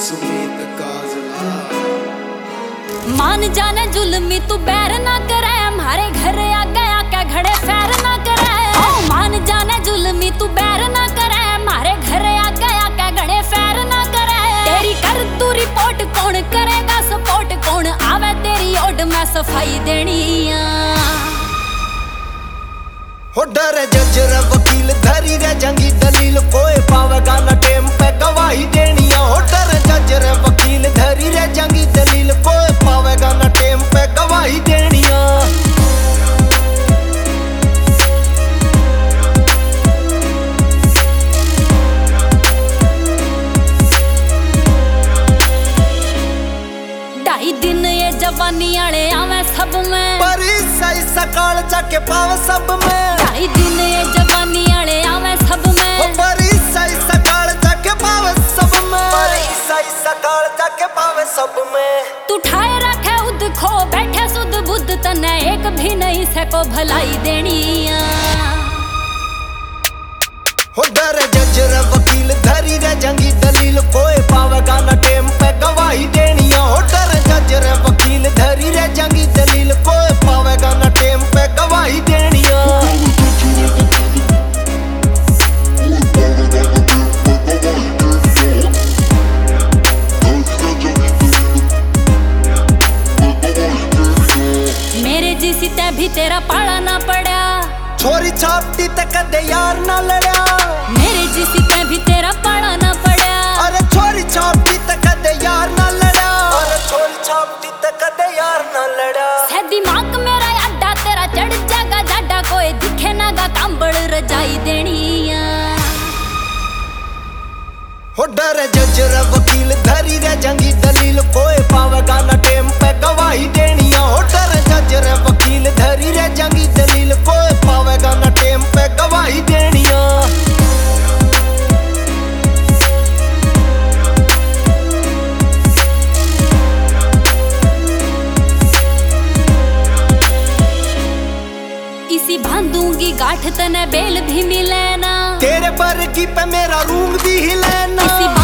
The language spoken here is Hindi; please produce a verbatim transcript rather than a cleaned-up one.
सुमित काजला। मान जाने जुल्मी तू बैर ना करे, हमारे घर आ गया क्या घड़े फैर ना करे। ओ मान जाने जुल्मी तू बैर ना करे, हमारे घर आ गया क्या घड़े फैर ना करे। तेरी कर तू रिपोर्ट कौन करेगा सपोर्ट, कौन आवे तेरी ओड में सफाई देनी आ। हो डरे जज रे वकील धरी रे जंगी दलील, कोई पावेगा ना टेम पे गवाही देनी है। हो डरे जज रे वकील धरी रे जंगी दलील, कोई पावेगा ना टेम पे गवाही देनी है। ढाई दिन ये जवानी आले आवे सब में, पर सही सकाल जाके पावे सब में। ढाई दिन ये जवानी आले आवे सब में, पर सही सकाल जाके पावे सब में। पर सही सकाल जाके पावे सब में। तू ठाए रखे उद खो बैठे सुध बुद्ध, तने एक भी नहीं सको भलाई देनी आ। हो डरे जज रे वकील धरी रे जंगी दलील, कोई पावेगा ना टेम पे गवाही देनी है। हो डरे जज रे वकील धरी रे जंगी दलील, कोई पावेगा ना टेम पे गवाही देनी है। मेरे जिसी ते भी तेरा पाला ना पड़ा, छोरी छापती ते कदे यार ना लड़ा। मेरे जिसी ते भी तेरा पाला ना पड़ा। अरे छोरी छापती ते कदे यार ना लड़ा। अरे छोरी छापती ते कदे यार ना लड़ा। है दिमाग मेरा अड्डा तेरा चढ़ जागा जाडा, कोई दिखे ना गा कांबड़ रजाई देनी आ। हो डरे जज रे वकील धरी रे जंगी दलील, कोई पावेगा ना टेम पे गवाही देनी है। हो डरे जज रे वकील धरी रे जंगी दलील, कोई पावेगा ना टेम पे गवाही देनी है। इसी बांधूंगी गांठ तने बेल भी मिले ना, तेरे पर की पे मेरा रूम भी हिले ना। इसी